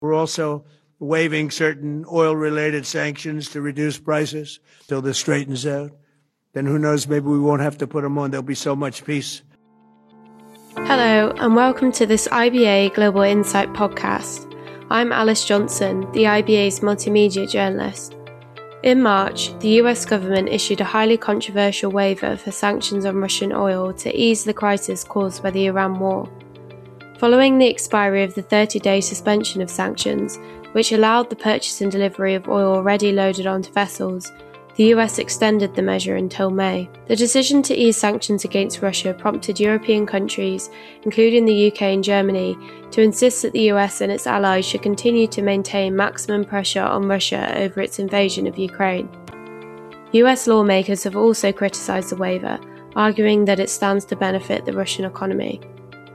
We're also waiving certain oil-related sanctions to reduce prices till this straightens out. Then who knows, maybe we won't have to put them on. There'll be so much peace. Hello, and welcome to this IBA Global Insight podcast. I'm Alice Johnson, the IBA's multimedia journalist. In March, the US government issued a highly controversial waiver for sanctions on Russian oil to ease the crisis caused by the Iran war. Following the expiry of the 30-day suspension of sanctions, which allowed the purchase and delivery of oil already loaded onto vessels, the US extended the measure until May. The decision to ease sanctions against Russia prompted European countries, including the UK and Germany, to insist that the US and its allies should continue to maintain maximum pressure on Russia over its invasion of Ukraine. US lawmakers have also criticised the waiver, arguing that it stands to benefit the Russian economy.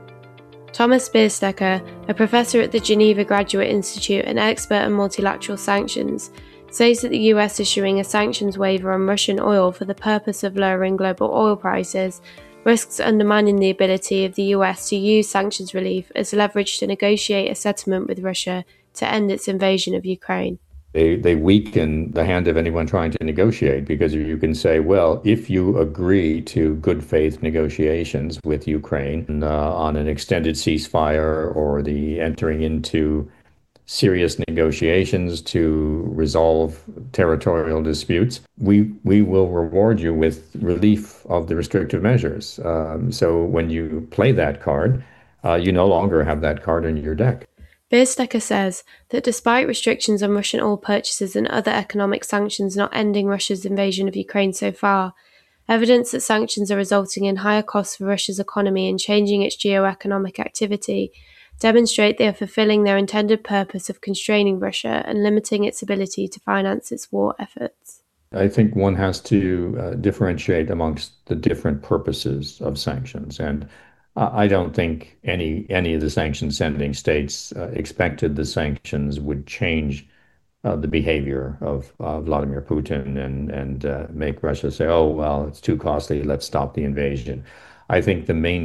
Thomas Bierstecher, a professor at the Geneva Graduate Institute and expert on multilateral sanctions, says that the US issuing a sanctions waiver on Russian oil for the purpose of lowering global oil prices risks undermining the ability of the US to use sanctions relief as leverage to negotiate a settlement with Russia to end its invasion of Ukraine. They weaken the hand of anyone trying to negotiate, because you can say, well, if you agree to good faith negotiations with Ukraine on an extended ceasefire or the entering into serious negotiations to resolve territorial disputes, we will reward you with relief of the restrictive measures. So when you play that card, you no longer have that card in your deck. Bierstecher says that despite restrictions on Russian oil purchases and other economic sanctions not ending Russia's invasion of Ukraine so far, evidence that sanctions are resulting in higher costs for Russia's economy and changing its geo-economic activity demonstrate they are fulfilling their intended purpose of constraining Russia and limiting its ability to finance its war efforts. I think one has to differentiate amongst the different purposes of sanctions. And I don't think any of the sanction-sending states expected the sanctions would change the behavior of Vladimir Putin and make Russia say, oh, well, it's too costly, let's stop the invasion. I think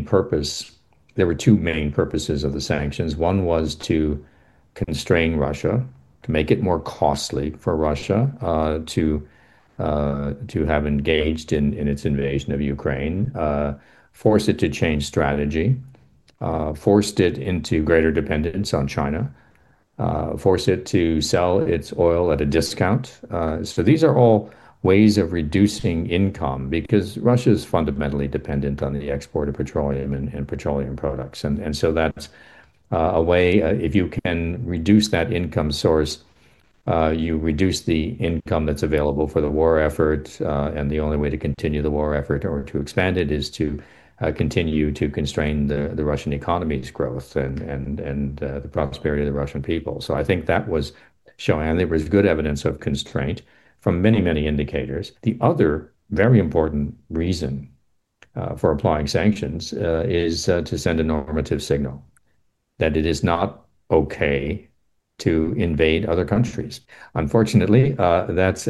there were two main purposes of the sanctions. One was to constrain Russia, to make it more costly for Russia to have engaged in its invasion of Ukraine, force it to change strategy, forced it into greater dependence on China, force it to sell its oil at a discount. So these are all ways of reducing income, because Russia is fundamentally dependent on the export of petroleum and petroleum products. And so that's a way, if you can reduce that income source, you reduce the income that's available for the war effort, and the only way to continue the war effort or to expand it is to continue to constrain the Russian economy's growth and the prosperity of the Russian people. So I think that was showing, and there was good evidence of constraint from many, many indicators. The other very important reason for applying sanctions is to send a normative signal that it is not okay to invade other countries. Unfortunately, that's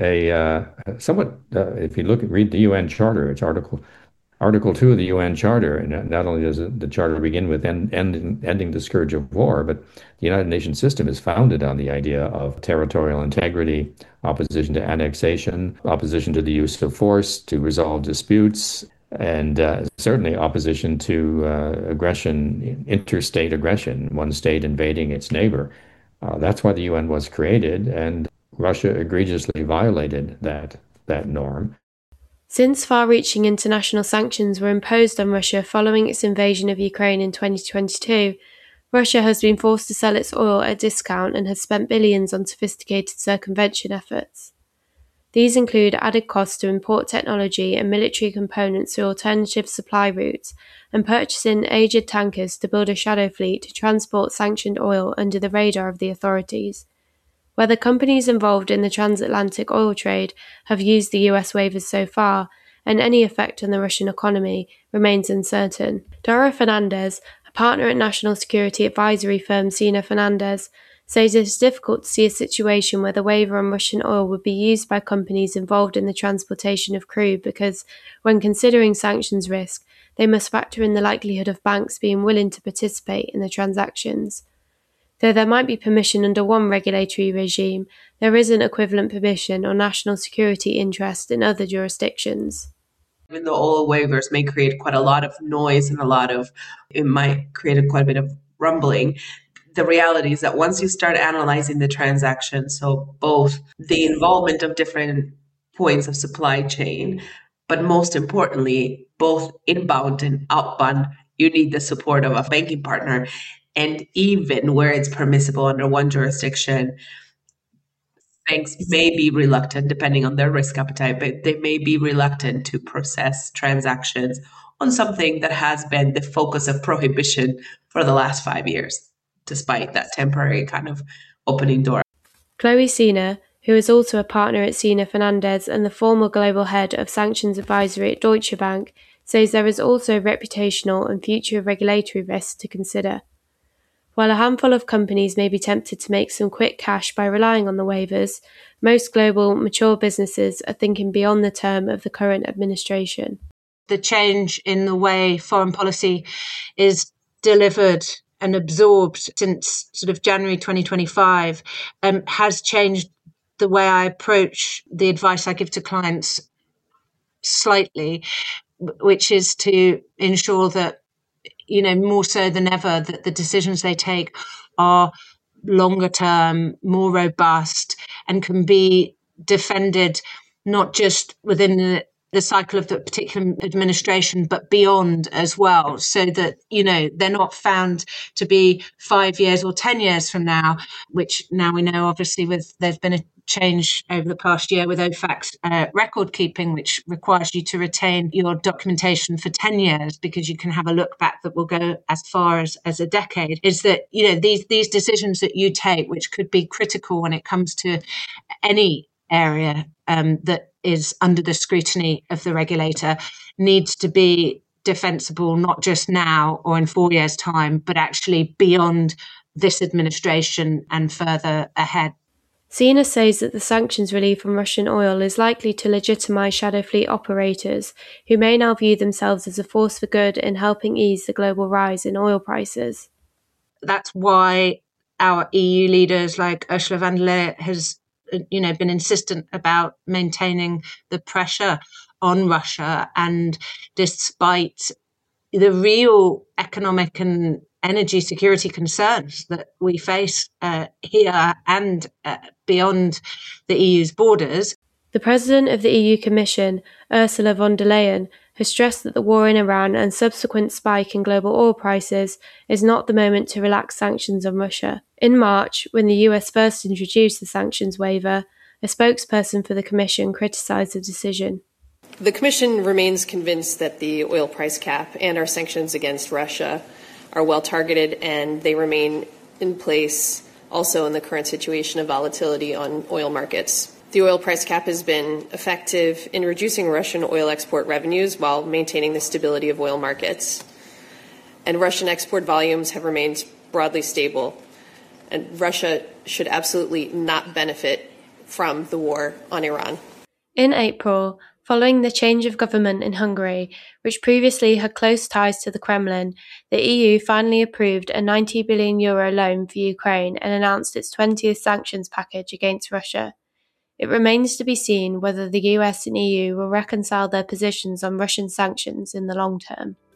a somewhat, if you read the UN Charter, it's Article 2 of the UN Charter, and not only does the Charter begin with ending the scourge of war, but the United Nations system is founded on the idea of territorial integrity, opposition to annexation, opposition to the use of force to resolve disputes, and certainly opposition to aggression, interstate aggression, one state invading its neighbor. That's why the UN was created, and Russia egregiously violated that norm. Since far-reaching international sanctions were imposed on Russia following its invasion of Ukraine in 2022, Russia has been forced to sell its oil at a discount and has spent billions on sophisticated circumvention efforts. These include added costs to import technology and military components through alternative supply routes, and purchasing aged tankers to build a shadow fleet to transport sanctioned oil under the radar of the authorities. Whether companies involved in the transatlantic oil trade have used the US waivers so far, and any effect on the Russian economy, remains uncertain. Dora Fernandez, a partner at national security advisory firm Sina Fernandez, says it is difficult to see a situation where the waiver on Russian oil would be used by companies involved in the transportation of crude because, when considering sanctions risk, they must factor in the likelihood of banks being willing to participate in the transactions. Though there might be permission under one regulatory regime, there isn't equivalent permission or national security interest in other jurisdictions. Even though oil waivers may create quite a lot of noise and it might create quite a bit of rumbling, the reality is that once you start analyzing the transaction, so both the involvement of different points of supply chain, but most importantly, both inbound and outbound, you need the support of a banking partner. And even where it's permissible under one jurisdiction, banks may be reluctant, depending on their risk appetite, but they may be reluctant to process transactions on something that has been the focus of prohibition for the last 5 years, despite that temporary kind of opening door. Chloe Sina, who is also a partner at Sina Fernandez and the former global head of sanctions advisory at Deutsche Bank, says there is also reputational and future regulatory risks to consider. While a handful of companies may be tempted to make some quick cash by relying on the waivers, most global, mature businesses are thinking beyond the term of the current administration. The change in the way foreign policy is delivered and absorbed since sort of January 2025 has changed the way I approach the advice I give to clients slightly, which is to ensure that, more so than ever, that the decisions they take are longer term, more robust, and can be defended not just within the cycle of the particular administration, but beyond as well, so that, they're not found to be 5 years or 10 years from now, which now we know, obviously, there's been a change over the past year with OFAC's record keeping, which requires you to retain your documentation for 10 years because you can have a look back that will go as far as a decade, is that, these decisions that you take, which could be critical when it comes to any area that is under the scrutiny of the regulator, needs to be defensible, not just now or in 4 years' time, but actually beyond this administration and further ahead. Sina says that the sanctions relief on Russian oil is likely to legitimise shadow fleet operators, who may now view themselves as a force for good in helping ease the global rise in oil prices. That's why our EU leaders like Ursula von der Leyen has been insistent about maintaining the pressure on Russia. And despite the real economic and energy security concerns that we face here and beyond the EU's borders, the President of the EU Commission, Ursula von der Leyen, has stressed that the war in Iran and subsequent spike in global oil prices is not the moment to relax sanctions on Russia. In March, when the US first introduced the sanctions waiver, a spokesperson for the Commission criticised the decision. The Commission remains convinced that the oil price cap and our sanctions against Russia are well targeted, and they remain in place also in the current situation of volatility on oil markets. The oil price cap has been effective in reducing Russian oil export revenues while maintaining the stability of oil markets. And Russian export volumes have remained broadly stable. And Russia should absolutely not benefit from the war on Iran. In April, following the change of government in Hungary, which previously had close ties to the Kremlin, the EU finally approved a €90 billion loan for Ukraine and announced its 20th sanctions package against Russia. It remains to be seen whether the US and EU will reconcile their positions on Russian sanctions in the long term.